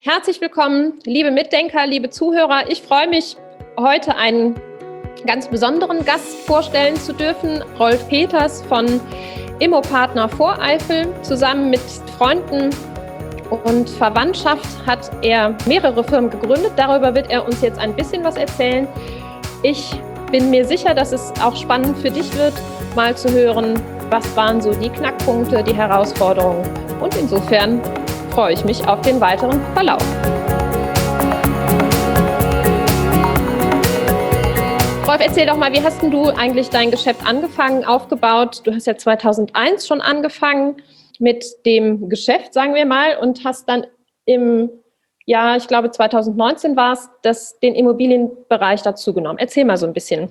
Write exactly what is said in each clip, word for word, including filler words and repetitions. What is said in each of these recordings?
Herzlich willkommen, liebe Mitdenker, liebe Zuhörer. Ich freue mich, heute einen ganz besonderen Gast vorstellen zu dürfen. Rolf Peters von Immopartner Voreifel. Zusammen mit Freunden und Verwandtschaft hat er mehrere Firmen gegründet. Darüber wird er uns jetzt ein bisschen was erzählen. Ich bin mir sicher, dass es auch spannend für dich wird, mal zu hören, was waren so die Knackpunkte, die Herausforderungen. Und insofern freue ich mich auf den weiteren Verlauf. Rolf, erzähl doch mal, wie hast denn du eigentlich dein Geschäft angefangen, aufgebaut? Du hast ja zweitausendeins schon angefangen mit dem Geschäft, sagen wir mal, und hast dann im Jahr, ich glaube zweitausendneunzehn war es, das, den Immobilienbereich dazu genommen. Erzähl mal so ein bisschen.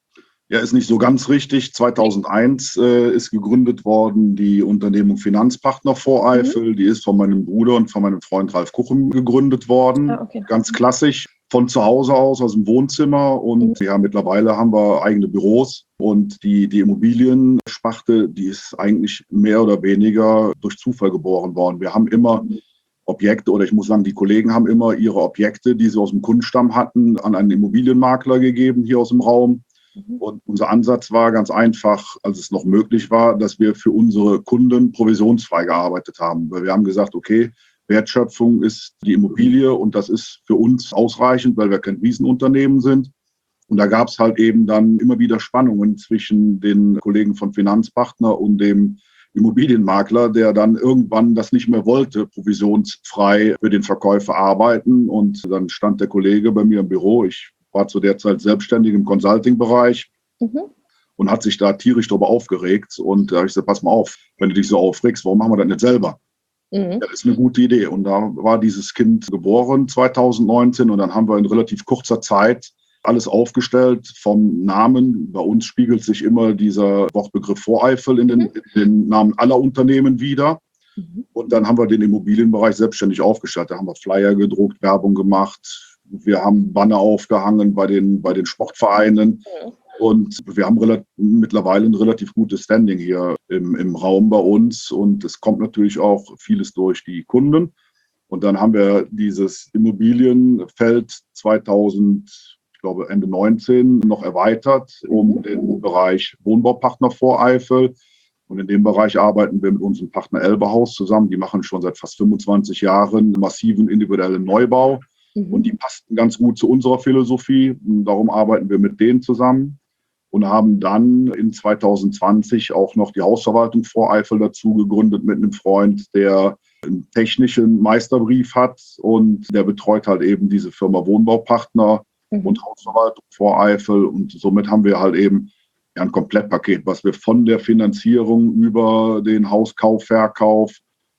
Ja, ist nicht so ganz richtig. zweitausendeins äh, ist gegründet worden die Unternehmung Finanzpartner Voreifel. Mhm. Die ist von meinem Bruder und von meinem Freund Ralf Kuchen gegründet worden. Ah, okay. Ganz klassisch, von zu Hause aus, aus dem Wohnzimmer. Und mhm. ja, mittlerweile haben wir eigene Büros. Und die, die Immobiliensparte, die ist eigentlich mehr oder weniger durch Zufall geboren worden. Wir haben immer mhm. Objekte, oder ich muss sagen, die Kollegen haben immer ihre Objekte, die sie aus dem Kundenstamm hatten, an einen Immobilienmakler gegeben hier aus dem Raum. Und unser Ansatz war ganz einfach, als es noch möglich war, dass wir für unsere Kunden provisionsfrei gearbeitet haben. Weil wir haben gesagt, okay, Wertschöpfung ist die Immobilie und das ist für uns ausreichend, weil wir kein Riesenunternehmen sind. Und da gab es halt eben dann immer wieder Spannungen zwischen den Kollegen von Finanzpartner und dem Immobilienmakler, der dann irgendwann das nicht mehr wollte, provisionsfrei für den Verkäufer arbeiten. Und dann stand der Kollege bei mir im Büro, ich war zu der Zeit selbstständig im Consulting-Bereich mhm. und hat sich da tierisch darüber aufgeregt. Und da habe ich gesagt, pass mal auf, wenn du dich so aufregst, warum machen wir das nicht selber? Mhm. Ja, das ist eine gute Idee. Und da war dieses Kind geboren zweitausendneunzehn und dann haben wir in relativ kurzer Zeit alles aufgestellt vom Namen. Bei uns spiegelt sich immer dieser Wortbegriff Voreifel in den, mhm. in den Namen aller Unternehmen wider. Mhm. Und dann haben wir den Immobilienbereich selbstständig aufgestellt. Da haben wir Flyer gedruckt, Werbung gemacht. Wir haben Banner aufgehangen bei den, bei den Sportvereinen ja. und wir haben relativ, mittlerweile ein relativ gutes Standing hier im, im Raum bei uns und es kommt natürlich auch vieles durch die Kunden. Und dann haben wir dieses Immobilienfeld zweitausend, ich glaube Ende neunzehn noch erweitert um den Bereich Wohnbaupartner Voreifel. Und in dem Bereich arbeiten wir mit unserem Partner Elbehaus zusammen. Die machen schon seit fast fünfundzwanzig Jahren massiven individuellen Neubau. Und die passten ganz gut zu unserer Philosophie. Und darum arbeiten wir mit denen zusammen und haben dann in zweitausendzwanzig auch noch die Hausverwaltung Voreifel dazu gegründet mit einem Freund, der einen technischen Meisterbrief hat und der betreut halt eben diese Firma Wohnbaupartner mhm. und Hausverwaltung Voreifel. Und somit haben wir halt eben ja ein Komplettpaket, was wir von der Finanzierung über den Hauskauf, Verkauf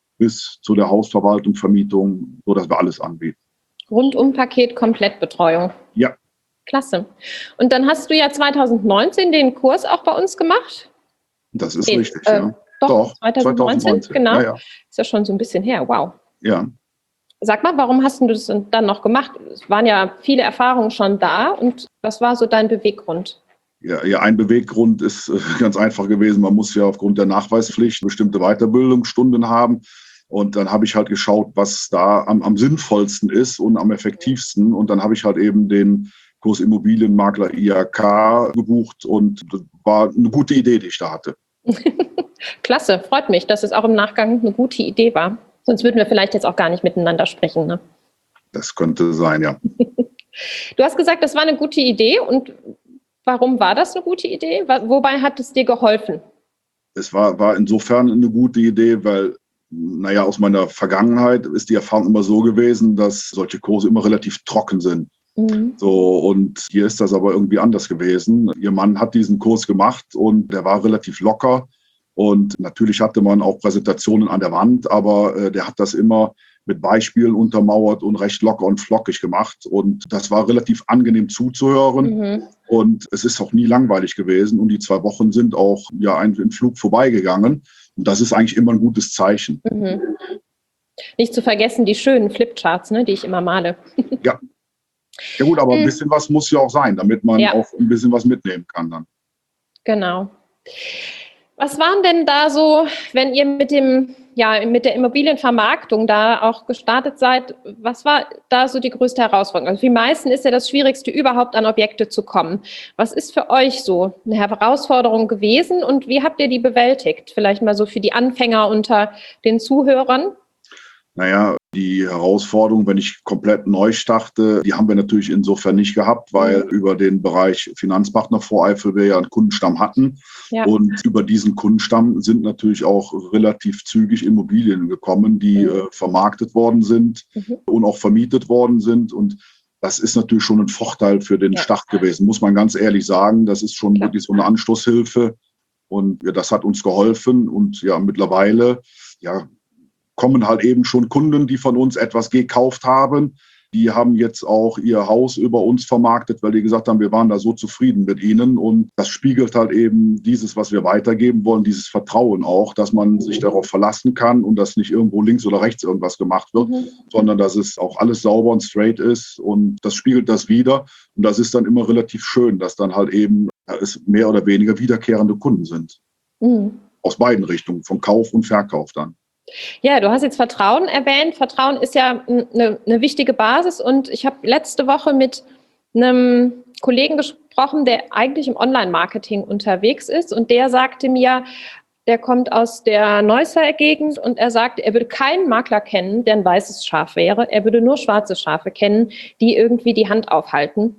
bis zu der Hausverwaltung, Vermietung, so dass wir alles anbieten. Rundum-Paket, Komplettbetreuung. Ja. Klasse. Und dann hast du ja zweitausendneunzehn den Kurs auch bei uns gemacht? Das ist den, richtig, äh, ja. Doch, doch zweitausendneunzehn, zweitausendneunzehn, genau. Ja, ja. Ist ja schon so ein bisschen her, wow. Ja. Sag mal, warum hast du das dann noch gemacht? Es waren ja viele Erfahrungen schon da und was war so dein Beweggrund? Ja, ja, ein Beweggrund ist ganz einfach gewesen. Man muss ja aufgrund der Nachweispflicht bestimmte Weiterbildungsstunden haben. Und dann habe ich halt geschaut, was da am, am sinnvollsten ist und am effektivsten. Und dann habe ich halt eben den Kurs Immobilienmakler I H K gebucht und das war eine gute Idee, die ich da hatte. Klasse, freut mich, dass es auch im Nachgang eine gute Idee war. Sonst würden wir vielleicht jetzt auch gar nicht miteinander sprechen, ne? Das könnte sein, ja. Du hast gesagt, das war eine gute Idee. Und warum war das eine gute Idee? Wobei hat es dir geholfen? Es war, war insofern eine gute Idee, weil naja, aus meiner Vergangenheit ist die Erfahrung immer so gewesen, dass solche Kurse immer relativ trocken sind. Mhm. So, und hier ist das aber irgendwie anders gewesen. Ihr Mann hat diesen Kurs gemacht und der war relativ locker. Und natürlich hatte man auch Präsentationen an der Wand, aber äh, der hat das immer mit Beispielen untermauert und recht locker und flockig gemacht. Und das war relativ angenehm zuzuhören. Mhm. Und es ist auch nie langweilig gewesen. Und die zwei Wochen sind auch ja ein, ein Flug vorbeigegangen. Und das ist eigentlich immer ein gutes Zeichen. Mhm. Nicht zu vergessen die schönen Flipcharts, ne, die ich immer male. Ja. Ja gut, aber ein bisschen was muss ja auch sein, damit man ja auch ein bisschen was mitnehmen kann dann. Genau. Was waren denn da so, wenn ihr mit dem, ja, mit der Immobilienvermarktung da auch gestartet seid, was war da so die größte Herausforderung? Also für die meisten ist ja das Schwierigste, überhaupt an Objekte zu kommen. Was ist für euch so eine Herausforderung gewesen und wie habt ihr die bewältigt? Vielleicht mal so für die Anfänger unter den Zuhörern. Naja, die Herausforderung, wenn ich komplett neu starte, die haben wir natürlich insofern nicht gehabt, weil mhm. über den Bereich Finanzpartner Voreifel wir ja einen Kundenstamm hatten. Ja. Und über diesen Kundenstamm sind natürlich auch relativ zügig Immobilien gekommen, die mhm. äh, vermarktet worden sind mhm. und auch vermietet worden sind. Und das ist natürlich schon ein Vorteil für den ja. Start gewesen, muss man ganz ehrlich sagen. Das ist schon Klar. wirklich so eine Anstoßhilfe. Und ja, das hat uns geholfen. Und ja, mittlerweile, ja, kommen halt eben schon Kunden, die von uns etwas gekauft haben. Die haben jetzt auch ihr Haus über uns vermarktet, weil die gesagt haben, wir waren da so zufrieden mit ihnen. Und das spiegelt halt eben dieses, was wir weitergeben wollen, dieses Vertrauen auch, dass man sich darauf verlassen kann und dass nicht irgendwo links oder rechts irgendwas gemacht wird, mhm. sondern dass es auch alles sauber und straight ist. Und das spiegelt das wider. Und das ist dann immer relativ schön, dass dann halt eben es mehr oder weniger wiederkehrende Kunden sind. Mhm. Aus beiden Richtungen, von Kauf und Verkauf dann. Ja, du hast jetzt Vertrauen erwähnt. Vertrauen ist ja eine, eine wichtige Basis und ich habe letzte Woche mit einem Kollegen gesprochen, der eigentlich im Online-Marketing unterwegs ist und der sagte mir, der kommt aus der Neusser Gegend und er sagte, er würde keinen Makler kennen, der ein weißes Schaf wäre. Er würde nur schwarze Schafe kennen, die irgendwie die Hand aufhalten.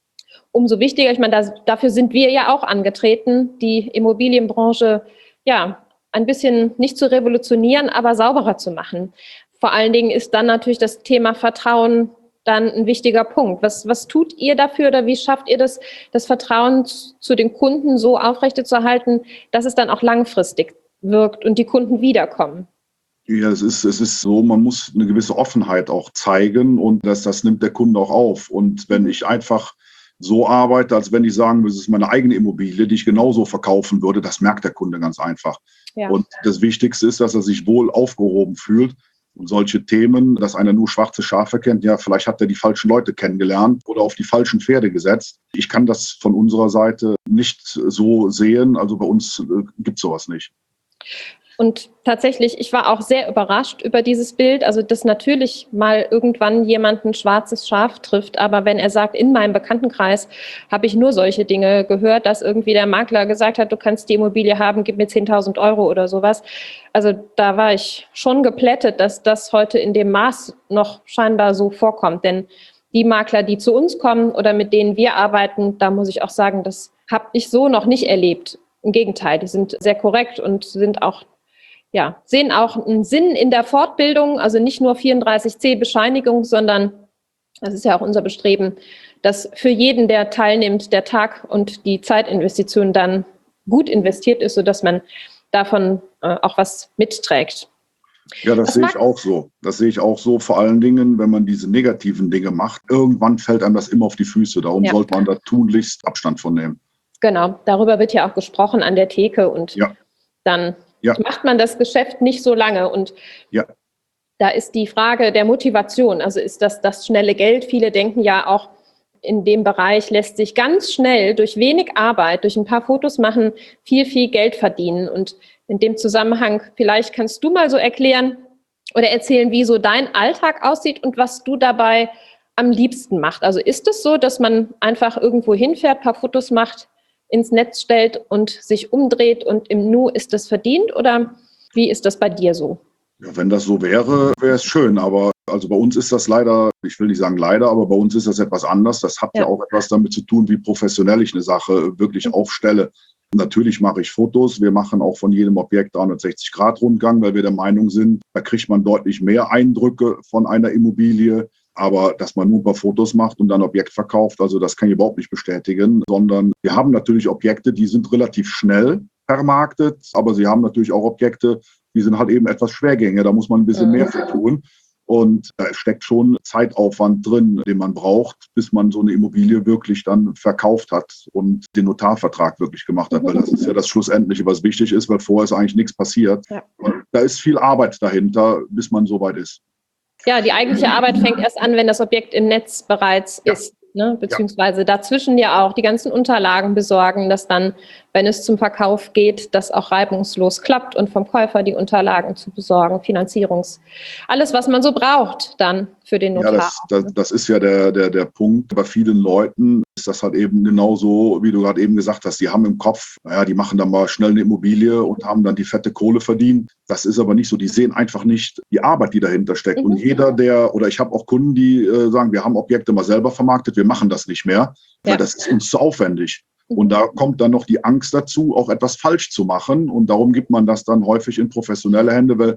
Umso wichtiger, ich meine, das, dafür sind wir ja auch angetreten, die Immobilienbranche, ja, ein bisschen nicht zu revolutionieren, aber sauberer zu machen. Vor allen Dingen ist dann natürlich das Thema Vertrauen dann ein wichtiger Punkt. Was, was tut ihr dafür oder wie schafft ihr das, das Vertrauen zu den Kunden so aufrechtzuerhalten, dass es dann auch langfristig wirkt und die Kunden wiederkommen? Ja, es ist, es ist so, man muss eine gewisse Offenheit auch zeigen und das, das nimmt der Kunde auch auf. Und wenn ich einfach so arbeite, als wenn ich sagen würde, es ist meine eigene Immobilie, die ich genauso verkaufen würde, das merkt der Kunde ganz einfach. Ja. Und das Wichtigste ist, dass er sich wohl aufgehoben fühlt. Und solche Themen, dass einer nur schwarze Schafe kennt, ja, vielleicht hat er die falschen Leute kennengelernt oder auf die falschen Pferde gesetzt. Ich kann das von unserer Seite nicht so sehen. Also bei uns äh, gibt es sowas nicht. Und tatsächlich, ich war auch sehr überrascht über dieses Bild, also dass natürlich mal irgendwann jemand ein schwarzes Schaf trifft, aber wenn er sagt, in meinem Bekanntenkreis habe ich nur solche Dinge gehört, dass irgendwie der Makler gesagt hat, du kannst die Immobilie haben, gib mir zehntausend Euro oder sowas. Also da war ich schon geplättet, dass das heute in dem Maß noch scheinbar so vorkommt, denn die Makler, die zu uns kommen oder mit denen wir arbeiten, da muss ich auch sagen, das habe ich so noch nicht erlebt. Im Gegenteil, die sind sehr korrekt und sind auch Ja, sehen auch einen Sinn in der Fortbildung, also nicht nur vierunddreißig c Bescheinigung, sondern das ist ja auch unser Bestreben, dass für jeden, der teilnimmt, der Tag und die Zeitinvestition dann gut investiert ist, sodass man davon äh, auch was mitträgt. Ja, das sehe ich auch so. Das sehe ich auch so, vor allen Dingen, wenn man diese negativen Dinge macht. Irgendwann fällt einem das immer auf die Füße. Darum ja. sollte man da tunlichst Abstand von nehmen. Genau, darüber wird ja auch gesprochen an der Theke und ja. dann Ja. macht man das Geschäft nicht so lange. Und ja. da ist die Frage der Motivation. Also ist das das schnelle Geld? Viele denken ja auch, in dem Bereich lässt sich ganz schnell durch wenig Arbeit, durch ein paar Fotos machen, viel, viel Geld verdienen. Und in dem Zusammenhang, vielleicht kannst du mal so erklären oder erzählen, wie so dein Alltag aussieht und was du dabei am liebsten machst. Also ist es so, dass man einfach irgendwo hinfährt, ein paar Fotos macht, ins Netz stellt und sich umdreht und im Nu ist das verdient oder wie ist das bei dir so? Ja, wenn das so wäre, wäre es schön, aber also bei uns ist das leider, ich will nicht sagen leider, aber bei uns ist das etwas anders. Das hat ja, ja auch etwas damit zu tun, wie professionell ich eine Sache wirklich mhm. aufstelle. Natürlich mache ich Fotos, wir machen auch von jedem Objekt dreihundertsechzig Grad Rundgang, weil wir der Meinung sind, da kriegt man deutlich mehr Eindrücke von einer Immobilie. Aber dass man nur ein paar Fotos macht und dann Objekt verkauft, also das kann ich überhaupt nicht bestätigen, sondern wir haben natürlich Objekte, die sind relativ schnell vermarktet, aber sie haben natürlich auch Objekte, die sind halt eben etwas schwergängiger, da muss man ein bisschen mehr für tun. Und da steckt schon Zeitaufwand drin, den man braucht, bis man so eine Immobilie wirklich dann verkauft hat und den Notarvertrag wirklich gemacht hat, weil das ist ja das Schlussendliche, was wichtig ist, weil vorher ist eigentlich nichts passiert. Ja. Da ist viel Arbeit dahinter, bis man so weit ist. Ja, die eigentliche Arbeit fängt erst an, wenn das Objekt im Netz bereits ja. ist. Ne? Beziehungsweise ja. dazwischen ja auch die ganzen Unterlagen besorgen, dass dann, wenn es zum Verkauf geht, das auch reibungslos klappt und vom Käufer die Unterlagen zu besorgen, Finanzierungs, alles, was man so braucht dann für den Notar. Ja, das, das, das ist ja der, der, der Punkt. Bei vielen Leuten ist das halt eben genauso, wie du gerade eben gesagt hast. Die haben im Kopf, naja, die machen dann mal schnell eine Immobilie und haben dann die fette Kohle verdient. Das ist aber nicht so. Die sehen einfach nicht die Arbeit, die dahinter steckt. Mhm. Und jeder, der, oder ich habe auch Kunden, die äh, sagen, wir haben Objekte mal selber vermarktet, wir machen das nicht mehr, weil ja. das ist uns zu aufwendig. Mhm. Und da kommt dann noch die Angst dazu, auch etwas falsch zu machen. Und darum gibt man das dann häufig in professionelle Hände, weil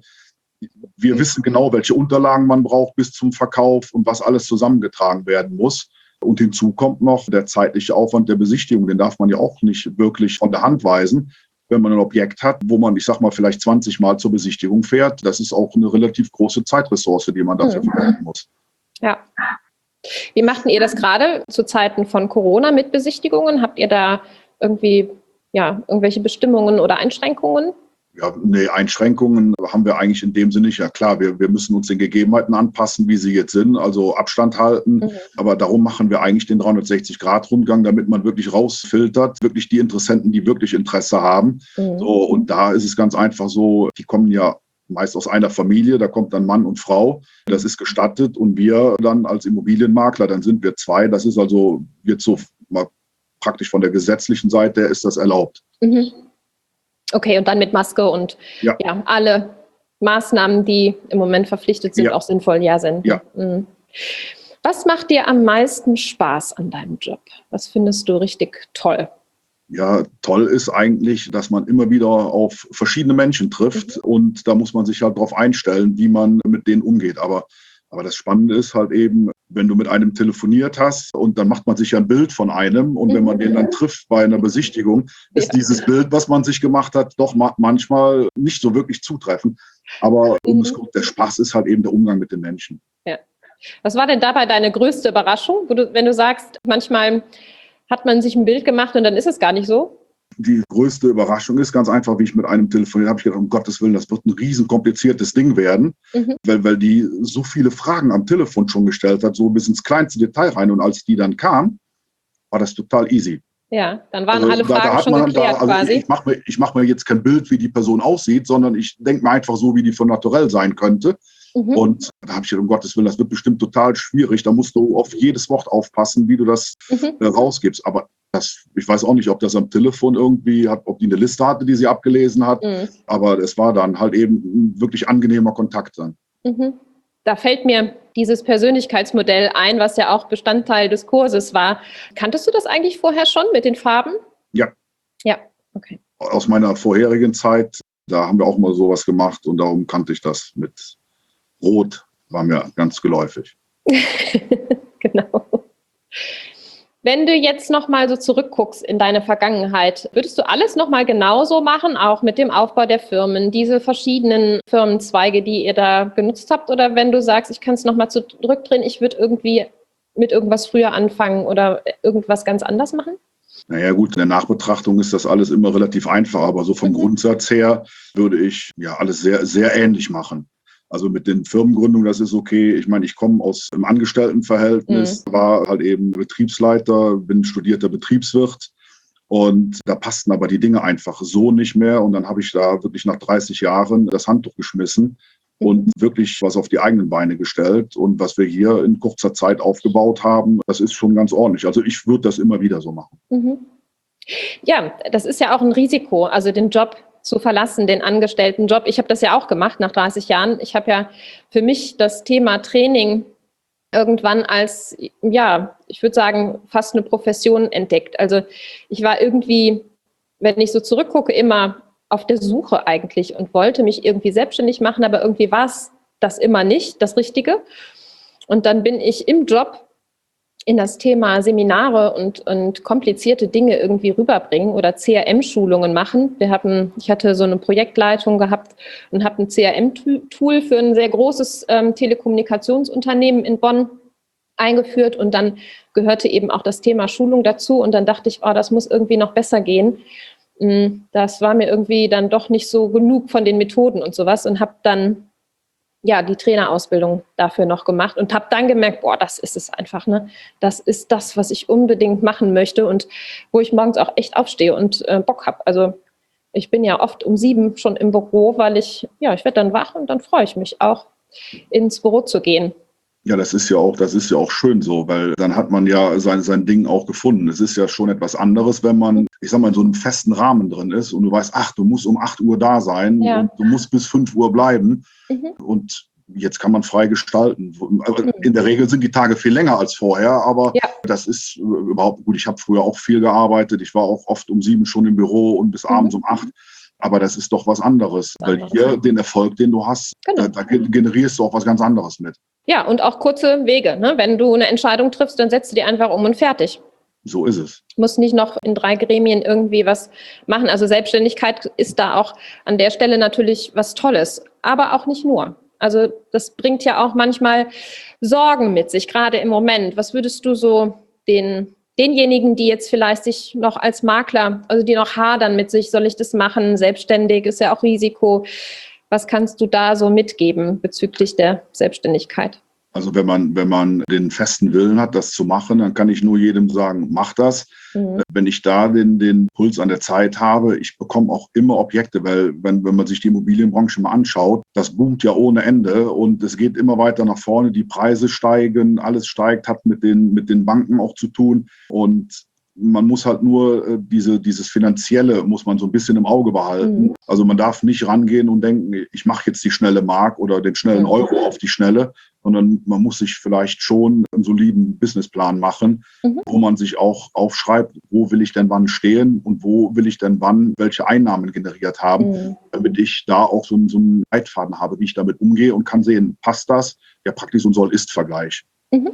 wir wissen genau, welche Unterlagen man braucht bis zum Verkauf und was alles zusammengetragen werden muss. Und hinzu kommt noch der zeitliche Aufwand der Besichtigung. Den darf man ja auch nicht wirklich von der Hand weisen. Wenn man ein Objekt hat, wo man, ich sag mal, vielleicht zwanzig Mal zur Besichtigung fährt, das ist auch eine relativ große Zeitressource, die man dafür mhm. verwenden muss. Ja. Wie machten ihr das gerade zu Zeiten von Corona mit Besichtigungen? Habt ihr da irgendwie ja, irgendwelche Bestimmungen oder Einschränkungen? Ja, nee, Einschränkungen haben wir eigentlich in dem Sinne nicht. Ja klar, wir, wir müssen uns den Gegebenheiten anpassen, wie sie jetzt sind, also Abstand halten. Mhm. Aber darum machen wir eigentlich den dreihundertsechzig Grad Rundgang, damit man wirklich rausfiltert, wirklich die Interessenten, die wirklich Interesse haben. Mhm. So, und da ist es ganz einfach so, die kommen ja meist aus einer Familie, da kommt dann Mann und Frau, das ist gestattet. Und wir dann als Immobilienmakler, dann sind wir zwei. Das ist also, wird so mal praktisch von der gesetzlichen Seite ist das erlaubt. Mhm. Okay, und dann mit Maske und ja. ja, alle Maßnahmen, die im Moment verpflichtet sind, ja. auch sinnvoll ja sind. Ja. Mhm. Was macht dir am meisten Spaß an deinem Job? Was findest du richtig toll? Ja, toll ist eigentlich, dass man immer wieder auf verschiedene Menschen trifft mhm. und da muss man sich halt darauf einstellen, wie man mit denen umgeht. Aber Aber das Spannende ist halt eben, wenn du mit einem telefoniert hast und dann macht man sich ja ein Bild von einem und wenn man den dann trifft bei einer Besichtigung, ist ja. dieses Bild, was man sich gemacht hat, doch manchmal nicht so wirklich zutreffend. Aber um es kommt, der Spaß ist halt eben der Umgang mit den Menschen. Ja. Was war denn dabei deine größte Überraschung, wo du, wenn du sagst, manchmal hat man sich ein Bild gemacht und dann ist es gar nicht so? Die größte Überraschung ist ganz einfach, wie ich mit einem telefoniert habe, ich gedacht, um Gottes Willen, das wird ein riesen kompliziertes Ding werden, mhm. weil, weil die so viele Fragen am Telefon schon gestellt hat, so bis ins kleinste Detail rein. Und als die dann kam, war das total easy. Ja, dann waren also alle Fragen da, da schon man, geklärt da, also quasi. Ich, ich mache mir, ich mach mir jetzt kein Bild, wie die Person aussieht, sondern ich denke mir einfach so, wie die von naturell sein könnte. Mhm. Und da habe ich gedacht, um Gottes Willen, das wird bestimmt total schwierig. Da musst du auf jedes Wort aufpassen, wie du das mhm. äh, rausgibst. Aber das, ich weiß auch nicht, ob das am Telefon irgendwie hat, ob die eine Liste hatte, die sie abgelesen hat. Mhm. Aber es war dann halt eben ein wirklich angenehmer Kontakt dann. Mhm. Da fällt mir dieses Persönlichkeitsmodell ein, was ja auch Bestandteil des Kurses war. Kanntest du das eigentlich vorher schon mit den Farben? Ja. Ja, okay. Aus meiner vorherigen Zeit, da haben wir auch mal sowas gemacht und darum kannte ich das mit Rot, war mir ganz geläufig. Genau. Wenn du jetzt nochmal so zurückguckst in deine Vergangenheit, würdest du alles nochmal genauso machen, auch mit dem Aufbau der Firmen, diese verschiedenen Firmenzweige, die ihr da genutzt habt? Oder wenn du sagst, ich kann es nochmal zurückdrehen, ich würde irgendwie mit irgendwas früher anfangen oder irgendwas ganz anders machen? Naja gut, in der Nachbetrachtung ist das alles immer relativ einfach, aber so vom mhm. Grundsatz her würde ich ja alles sehr, sehr ähnlich machen. Also mit den Firmengründungen, das ist okay. Ich meine, ich komme aus einem Angestelltenverhältnis, mhm. war halt eben Betriebsleiter, bin studierter Betriebswirt und da passten aber die Dinge einfach so nicht mehr. Und dann habe ich da wirklich nach dreißig Jahren das Handtuch geschmissen mhm. und wirklich was auf die eigenen Beine gestellt. Und was wir hier in kurzer Zeit aufgebaut haben, das ist schon ganz ordentlich. Also ich würde das immer wieder so machen. Mhm. Ja, das ist ja auch ein Risiko, also den Job zu verlassen, den Angestelltenjob. Ich habe das ja auch gemacht nach dreißig Jahren. Ich habe ja für mich das Thema Training irgendwann als, ja, ich würde sagen, fast eine Profession entdeckt. Also ich war irgendwie, wenn ich so zurückgucke, immer auf der Suche eigentlich und wollte mich irgendwie selbstständig machen, aber irgendwie war es das immer nicht, das Richtige. Und dann bin ich im Job in das Thema Seminare und, und komplizierte Dinge irgendwie rüberbringen oder C R M-Schulungen machen. Wir hatten, ich hatte so eine Projektleitung gehabt und habe ein C R M-Tool für ein sehr großes ähm, Telekommunikationsunternehmen in Bonn eingeführt und dann gehörte eben auch das Thema Schulung dazu und dann dachte ich, oh, das muss irgendwie noch besser gehen. Das war mir irgendwie dann doch nicht so genug von den Methoden und sowas und habe dann ja, die Trainerausbildung dafür noch gemacht und habe dann gemerkt, boah, das ist es einfach, ne? Das ist das, was ich unbedingt machen möchte und wo ich morgens auch echt aufstehe und äh, Bock habe. Also ich bin ja oft um sieben schon im Büro, weil ich, ja, ich werde dann wach und dann freue ich mich auch, ins Büro zu gehen. Ja, das ist ja auch, das ist ja auch schön so, weil dann hat man ja sein, sein Ding auch gefunden. Es ist ja schon etwas anderes, wenn man, ich sag mal, in so einem festen Rahmen drin ist und du weißt, ach, du musst um acht Uhr da sein Ja. und du musst bis fünf Uhr bleiben. Mhm. Und jetzt kann man frei gestalten. In der Regel sind die Tage viel länger als vorher, aber ja. Das ist überhaupt gut. Ich habe früher auch viel gearbeitet. Ich war auch oft um sieben schon im Büro und bis mhm. abends um acht. Aber das ist doch was anderes, was weil anderes. Hier den Erfolg, den du hast, genau. da, da generierst du auch was ganz anderes mit. Ja, und auch kurze Wege. Ne? Wenn du eine Entscheidung triffst, dann setzt du die einfach um und fertig. So ist es. Du musst nicht noch in drei Gremien irgendwie was machen. Also Selbstständigkeit ist da auch an der Stelle natürlich was Tolles, aber auch nicht nur. Also das bringt ja auch manchmal Sorgen mit sich, gerade im Moment. Was würdest du so den denjenigen, die jetzt vielleicht sich noch als Makler, also die noch hadern mit sich, soll ich das machen? Selbstständig ist ja auch Risiko. Was kannst du da so mitgeben bezüglich der Selbstständigkeit? Also wenn man, wenn man den festen Willen hat, das zu machen, dann kann ich nur jedem sagen, mach das. Mhm. Wenn ich da den, den Puls an der Zeit habe, ich bekomme auch immer Objekte, weil wenn, wenn man sich die Immobilienbranche mal anschaut, das boomt ja ohne Ende und es geht immer weiter nach vorne, die Preise steigen, alles steigt, hat mit den, mit den Banken auch zu tun und man muss halt nur äh, diese, dieses Finanzielle muss man so ein bisschen im Auge behalten. Mhm. Also man darf nicht rangehen und denken, ich mache jetzt die schnelle Mark oder den schnellen mhm. Euro auf die Schnelle, sondern man muss sich vielleicht schon einen soliden Businessplan machen, mhm. wo man sich auch aufschreibt, wo will ich denn wann stehen und wo will ich denn wann welche Einnahmen generiert haben, mhm. damit ich da auch so, so einen Leitfaden habe, wie ich damit umgehe und kann sehen, passt das? Ja, praktisch so ein Soll-Ist-Vergleich. Mhm.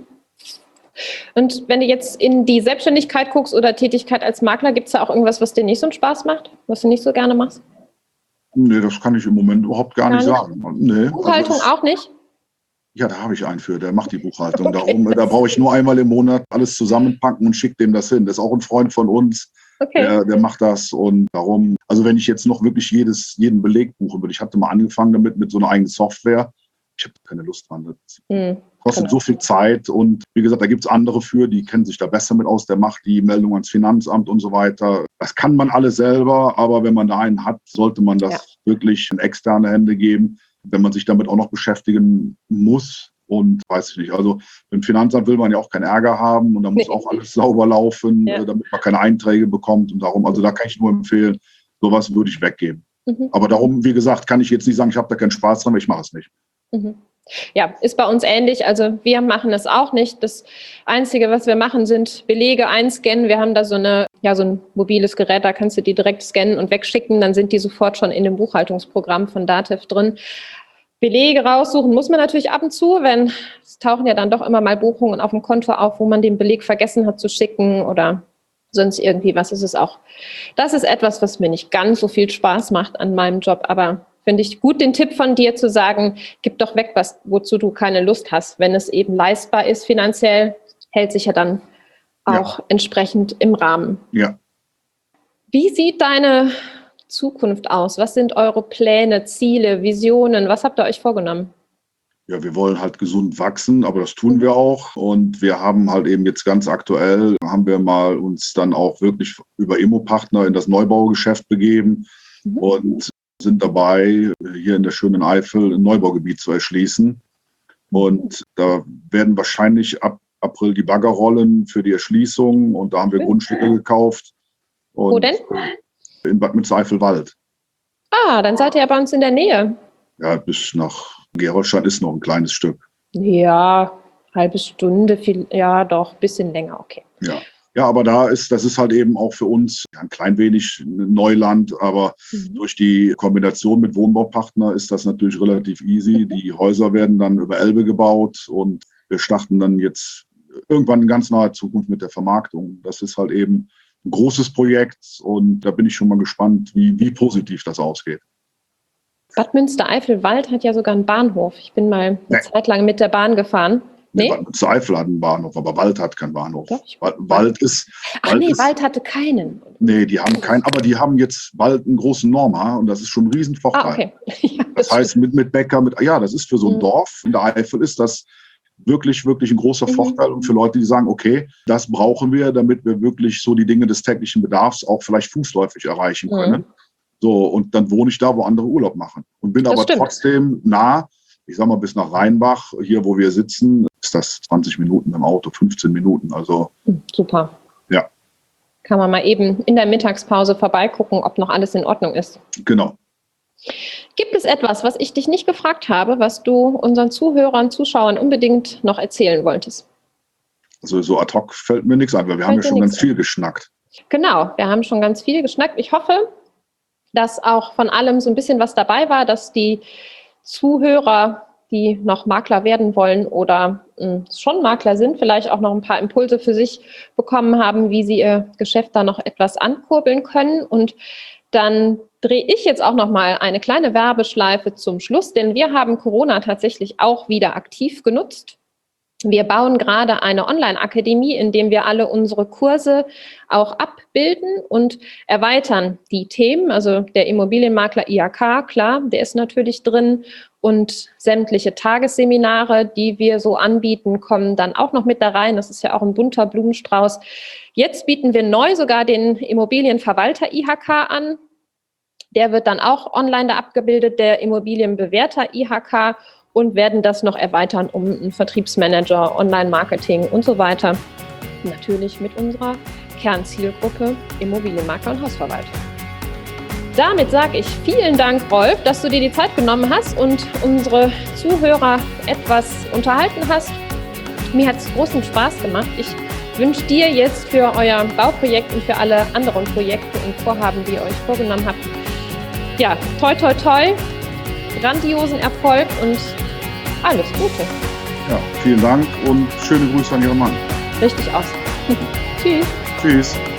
Und wenn du jetzt in die Selbstständigkeit guckst oder Tätigkeit als Makler, gibt es da auch irgendwas, was dir nicht so einen Spaß macht, was du nicht so gerne machst? Nee, das kann ich im Moment überhaupt gar, gar nicht sagen. Nee, Buchhaltung also das, auch nicht? Ja, da habe ich einen für, der macht die Buchhaltung. Okay. Darum, da brauche ich nur einmal im Monat alles zusammenpacken und schicke dem das hin. Das ist auch ein Freund von uns, okay. der, der macht das. Und darum, also wenn ich jetzt noch wirklich jedes, jeden Beleg buchen würde, ich hatte mal angefangen damit mit so einer eigenen Software. Ich habe keine Lust dran. Das hm, kostet genau. so viel Zeit. Und wie gesagt, da gibt es andere für, die kennen sich da besser mit aus. Der macht die Meldung ans Finanzamt und so weiter. Das kann man alles selber, aber wenn man da einen hat, sollte man das ja. wirklich in externe Hände geben, wenn man sich damit auch noch beschäftigen muss. Und weiß ich nicht, also im Finanzamt will man ja auch keinen Ärger haben und da muss nee. auch alles sauber laufen, ja. damit man keine Einträge bekommt. Und darum, also da kann ich nur empfehlen, sowas würde ich weggeben. Mhm. Aber darum, wie gesagt, kann ich jetzt nicht sagen, ich habe da keinen Spaß dran, weil ich mache es nicht. Mhm. Ja, ist bei uns ähnlich. Also wir machen es auch nicht. Das Einzige, was wir machen, sind Belege einscannen. Wir haben da so eine, ja, so ein mobiles Gerät, da kannst du die direkt scannen und wegschicken. Dann sind die sofort schon in dem Buchhaltungsprogramm von Datev drin. Belege raussuchen muss man natürlich ab und zu, wenn es tauchen ja dann doch immer mal Buchungen auf dem Konto auf, wo man den Beleg vergessen hat zu schicken oder sonst irgendwie was. Ist es auch. Das ist etwas, was mir nicht ganz so viel Spaß macht an meinem Job, aber finde ich gut, den Tipp von dir zu sagen, gib doch weg, was, wozu du keine Lust hast. Wenn es eben leistbar ist finanziell, hält sich ja dann auch ja. entsprechend im Rahmen. Ja. Wie sieht deine Zukunft aus? Was sind eure Pläne, Ziele, Visionen? Was habt ihr euch vorgenommen? Ja, wir wollen halt gesund wachsen, aber das tun wir auch. Und wir haben halt eben jetzt ganz aktuell, haben wir mal uns dann auch wirklich über Immopartner in das Neubaugeschäft begeben mhm. und sind dabei, hier in der schönen Eifel ein Neubaugebiet zu erschließen. Und da werden wahrscheinlich ab April die Bagger rollen für die Erschließung. Und da haben wir mhm. Grundstücke gekauft. Und wo denn? In Bad Mützeifelwald. Ah, dann seid ihr ja bei uns in der Nähe. Ja, bis nach Gerolstein ist noch ein kleines Stück. Ja, halbe Stunde, viel, ja doch, ein bisschen länger, okay. Ja. Ja, aber da ist, das ist halt eben auch für uns ja, ein klein wenig Neuland, aber mhm. durch die Kombination mit Wohnbaupartner ist das natürlich relativ easy. Die Häuser werden dann über Elbe gebaut und wir starten dann jetzt irgendwann in ganz naher Zukunft mit der Vermarktung. Das ist halt eben ein großes Projekt und da bin ich schon mal gespannt, wie, wie positiv das ausgeht. Bad Münstereifel-Wald hat ja sogar einen Bahnhof. Ich bin mal eine nee. Zeit lang mit der Bahn gefahren. Nee? Nee, Bad Eifel hat einen Bahnhof, aber Wald hat keinen Bahnhof. Doch, Wald, Wald ist... Ach Wald nee, ist, Wald hatte keinen. Nee, die haben keinen, aber die haben jetzt bald einen großen Norma und das ist schon ein Riesenvorteil. Ah, okay. Ja, das, das heißt, mit, mit Bäcker, mit, ja, das ist für so ein mhm. Dorf in der Eifel ist das wirklich, wirklich ein großer mhm. Vorteil und für Leute, die sagen, okay, das brauchen wir, damit wir wirklich so die Dinge des täglichen Bedarfs auch vielleicht fußläufig erreichen können. Mhm. So, und dann wohne ich da, wo andere Urlaub machen und bin das aber stimmt. trotzdem nah, ich sag mal, bis nach Rheinbach, hier, wo wir sitzen, ist das zwanzig Minuten im Auto, fünfzehn Minuten, also. Super. Ja. Kann man mal eben in der Mittagspause vorbeigucken, ob noch alles in Ordnung ist. Genau. Gibt es etwas, was ich dich nicht gefragt habe, was du unseren Zuhörern, Zuschauern unbedingt noch erzählen wolltest? Also so ad hoc fällt mir nichts ein, weil wir haben ja schon ganz viel geschnackt. Genau, wir haben schon ganz viel geschnackt. Ich hoffe, dass auch von allem so ein bisschen was dabei war, dass die Zuhörer, die noch Makler werden wollen oder mh, schon Makler sind, vielleicht auch noch ein paar Impulse für sich bekommen haben, wie sie ihr Geschäft da noch etwas ankurbeln können. Und dann drehe ich jetzt auch noch mal eine kleine Werbeschleife zum Schluss, denn wir haben Corona tatsächlich auch wieder aktiv genutzt. Wir bauen gerade eine Online-Akademie, in dem wir alle unsere Kurse auch abbilden und erweitern die Themen. Also der Immobilienmakler I H K, klar, der ist natürlich drin und sämtliche Tagesseminare, die wir so anbieten, kommen dann auch noch mit da rein. Das ist ja auch ein bunter Blumenstrauß. Jetzt bieten wir neu sogar den Immobilienverwalter I H K an. Der wird dann auch online da abgebildet, der Immobilienbewerter I H K, und werden das noch erweitern um einen Vertriebsmanager, Online-Marketing und so weiter. Natürlich mit unserer Kernzielgruppe Immobilienmakler und Hausverwalter. Damit sage ich vielen Dank, Rolf, dass du dir die Zeit genommen hast und unsere Zuhörer etwas unterhalten hast. Mir hat es großen Spaß gemacht. Ich wünsche dir jetzt für euer Bauprojekt und für alle anderen Projekte und Vorhaben, die ihr euch vorgenommen habt, ja, toi, toi, toi, grandiosen Erfolg und alles Gute. Ja, vielen Dank und schöne Grüße an Ihren Mann. Richtig aus. Tschüss. Tschüss.